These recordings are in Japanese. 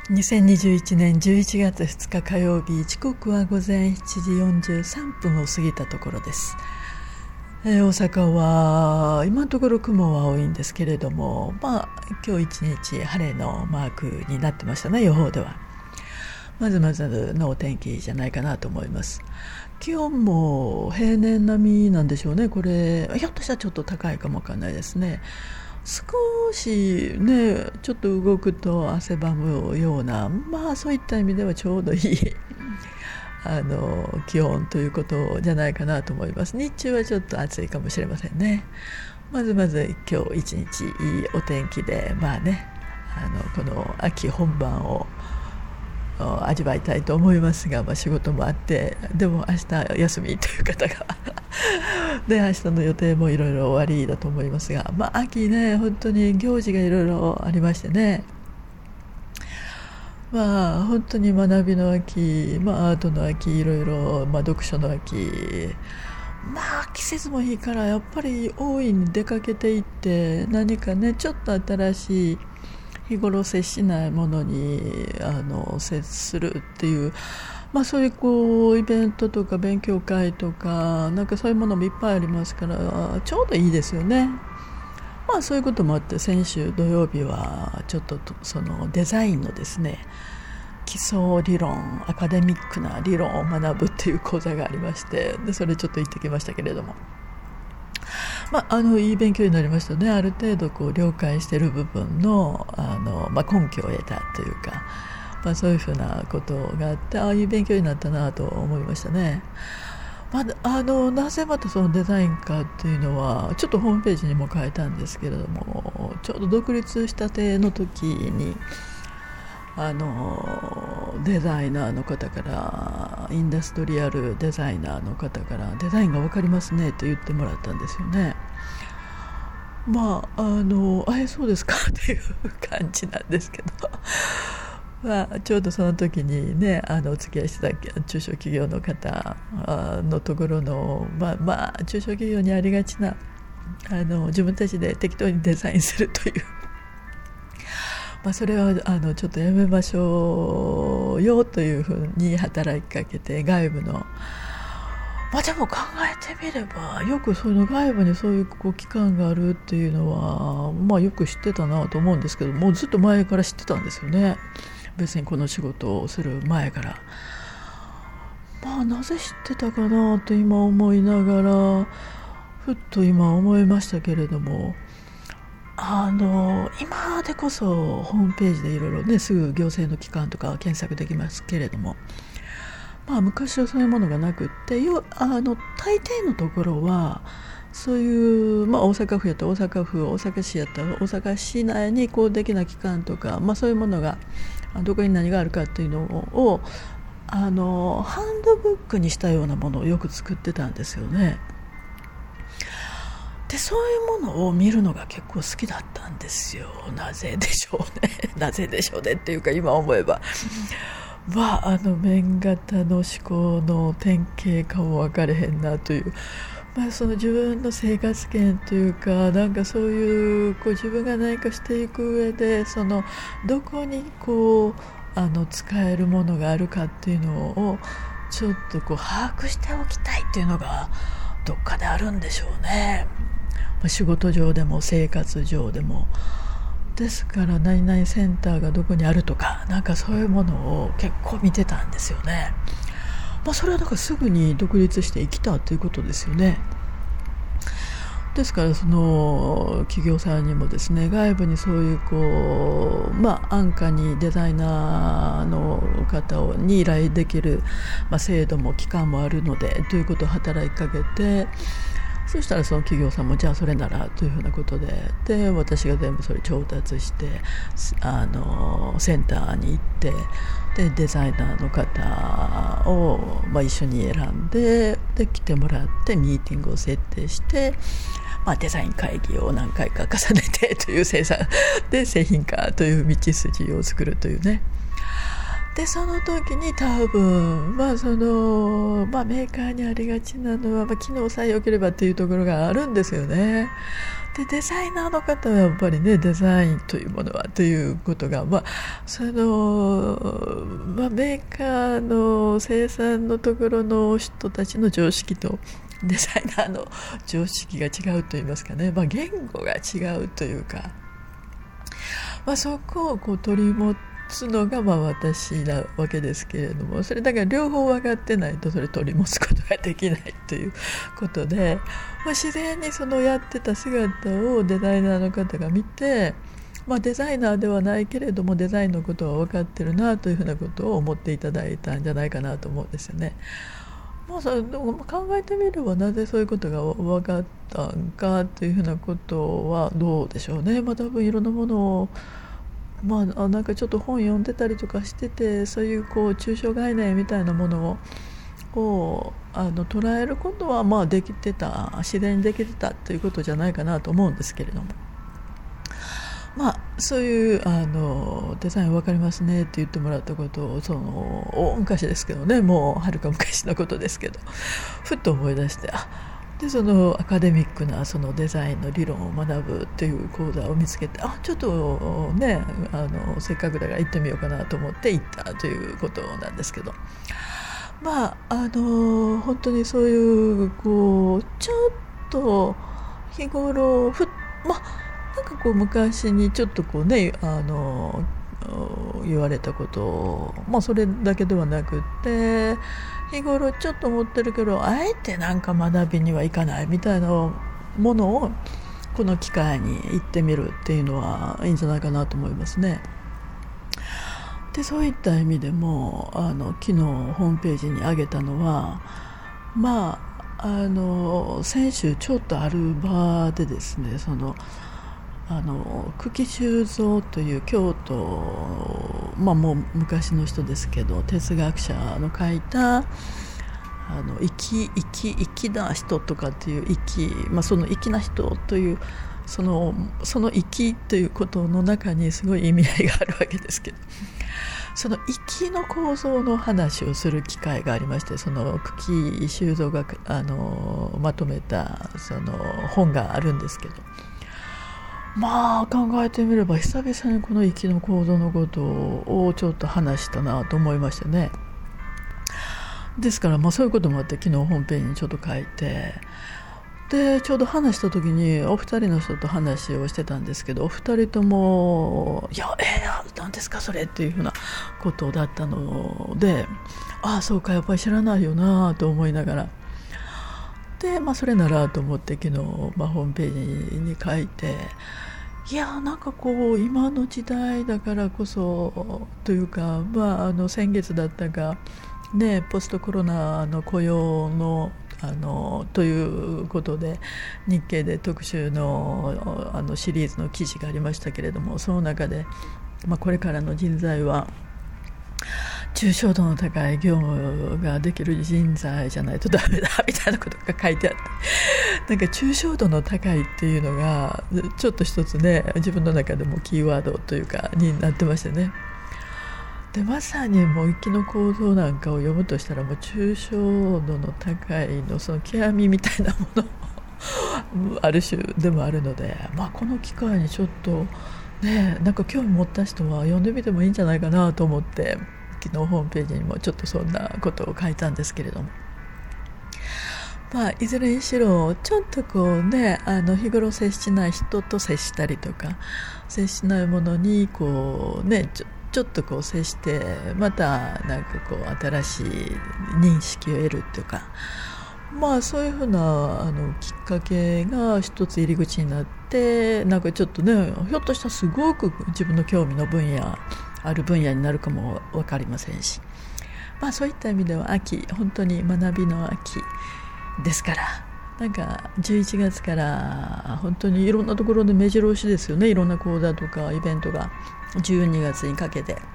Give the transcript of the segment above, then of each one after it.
2021年11月2日火曜日、時刻は午前7時43分を過ぎたところです。大阪は今のところ雲は多いんですけれども、今日一日晴れのマークになってましたね、予報では。まずまずのお天気じゃないかなと思います。気温も平年並みなんでしょうね。これひょっとしたらちょっと高いかもわかんないですね。少しね、ちょっと動くと汗ばむような、そういった意味ではちょうどいい気温ということじゃないかなと思います。日中はちょっと暑いかもしれませんね。まず今日一日いいお天気で、この秋本番を味わいたいと思いますが、仕事もあって、でも明日休みという方がで明日の予定もいろいろ終わりだと思いますが、秋ね、本当に行事がいろいろありましてね、本当に学びの秋、アートの秋、いろいろ、読書の秋、季節もいいからやっぱり大いに出かけていって、何かね、ちょっと新しい日頃接しないものに接するっていう、そういうイベントとか勉強会とか、なんかそういうものもいっぱいありますから、ちょうどいいですよね。そういうこともあって、先週土曜日はちょっとそのデザインのですね、基礎理論、アカデミックな理論を学ぶっていう講座がありまして、でそれちょっと行ってきましたけれども、いい勉強になりましたね。ある程度了解している部分の、根拠を得たというか、そういうふうなことがあって、いい勉強になったなと思いましたね。なぜまたそのデザインかっていうのはちょっとホームページにも書いたんですけれども、ちょうど独立したての時にデザイナーの方から、インダストリアルデザイナーの方から、デザインが分かりますねと言ってもらったんですよね。そうですかっていう感じなんですけどちょうどその時にね、お付き合いしてた中小企業の方のところの、中小企業にありがちな自分たちで適当にデザインするというそれはちょっとやめましょうよというふうに働きかけて、外部のでも考えてみれば、よくその外部にそういう機関があるっていうのは、よく知ってたなと思うんですけど、もうずっと前から知ってたんですよね。別にこの仕事をする前から。なぜ知ってたかなと今思いながら、ふっと今思いましたけれども、今でこそホームページでいろいろね、すぐ行政の機関とか検索できますけれども、昔はそういうものがなくって、大抵のところはそういう、大阪府やったら大阪府、大阪市やったら大阪市内に公的な機関とか、そういうものがどこに何があるかっていうのをハンドブックにしたようなものをよく作ってたんですよね。でそういうものを見るのが結構好きだったんですよ。なぜでしょうねなぜでしょうねっていうか、今思えば綿型の思考の典型かも分かれへんなという、その自分の生活圏というか、なんかそういう自分が何かしていく上で、そのどこに使えるものがあるかっていうのをちょっと把握しておきたいっていうのがどっかであるんでしょうね。仕事上でも生活上でも。ですから何々センターがどこにあるとか、なんかそういうものを結構見てたんですよね。それはだからすぐに独立して生きたということですよね。ですからその企業さんにもですね、外部にそういう安価にデザイナーの方に依頼できる、制度も機関もあるのでということを働きかけて、そしたらその企業さんもじゃあそれならというふうなことで、私が全部それ調達してセンターに行って、でデザイナーの方を、一緒に選んで、来てもらってミーティングを設定して、デザイン会議を何回か重ねてという生産で製品化という道筋を作るというね。でその時に多分、メーカーにありがちなのは、機能さえ良ければっていうところがあるんですよね。 でデザイナーの方はやっぱりね、デザインというものはということが、メーカーの生産のところの人たちの常識とデザイナーの常識が違うといいますかね、言語が違うというか、そこをこう取り持つのが私なわけですけれども、それだから両方分かってないとそれ取り持つことができないということで、自然にそのやってた姿をデザイナーの方が見て、デザイナーではないけれどもデザインのことは分かってるなというふうなことを思っていただいたんじゃないかなと思うんですよね。でも考えてみればなぜそういうことが分かったんかというふうなことはどうでしょうね。多分いろんなものをなんかちょっと本読んでたりとかしてて、そういう抽象概念みたいなものを捉えることはできてた、自然にできてたということじゃないかなと思うんですけれども、そういうデザイン分かりますねって言ってもらったことを大昔ですけどね、もうはるか昔のことですけど、ふっと思い出して、でそのアカデミックなそのデザインの理論を学ぶっていう講座を見つけて、ちょっとねせっかくだから行ってみようかなと思って行ったということなんですけど、本当にそういうちょっと日頃なんか昔にちょっと言われたことを、それだけではなくて、日頃ちょっと思ってるけどあえてなんか学びにはいかないみたいなものをこの機会に行ってみるっていうのはいいんじゃないかなと思いますね。でそういった意味でも昨日ホームページに上げたのは、先週ちょっとある場でですね、久喜修造という京都、もう昔の人ですけど哲学者の書いた粋な人とかっていうその粋な人というその粋ということの中にすごい意味合いがあるわけですけど、その粋の構造の話をする機会がありまして、その久喜修造がまとめたその本があるんですけど、考えてみれば久々にこの粋の構造のことをちょっと話したなと思いましてね。ですからそういうこともあって昨日ホームページにちょっと書いて、でちょうど話した時にお二人の人と話をしてたんですけど、お二人とも何ですかそれっていうふうなことだったので、そうかやっぱり知らないよなと思いながら、でそれならと思って昨日、ホームページに書いて、なんか今の時代だからこそというか、先月だったかね、ポストコロナの雇用のということで日経で特集のシリーズの記事がありましたけれども、その中で、これからの人材は抽象度の高い業務ができる人材じゃないとダメだみたいなことが書いてあって、なんか抽象度の高いっていうのがちょっと一つね、自分の中でもキーワードというかになってましてね。でまさにもう粋の構造なんかを読むとしたら、もう抽象度の高いのその極みみたいなものある種でもあるので、この機会にちょっとね、なんか興味持った人は読んでみてもいいんじゃないかなと思って、昨日ホームページにもちょっとそんなことを書いたんですけれども、いずれにしろちょっと日頃接しない人と接したりとか、接しないものにちょっと接してまたなんか新しい認識を得るというか、そういうふうなきっかけが一つ入り口になって、なんかちょっとね、ひょっとしたらすごく自分の興味のある分野になるかも分かりませんし、そういった意味では本当に学びの秋ですから、なんか11月から本当にいろんなところで目白押しですよね。いろんな講座とかイベントが12月にかけて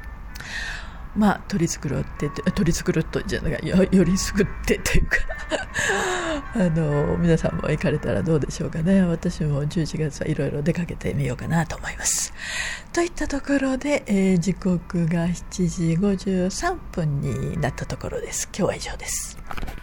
取り繕ってじゃない、よりすぐってというか皆さんも行かれたらどうでしょうかね。私も11月はいろいろ出かけてみようかなと思います。といったところで、時刻が7時53分になったところです。今日は以上です。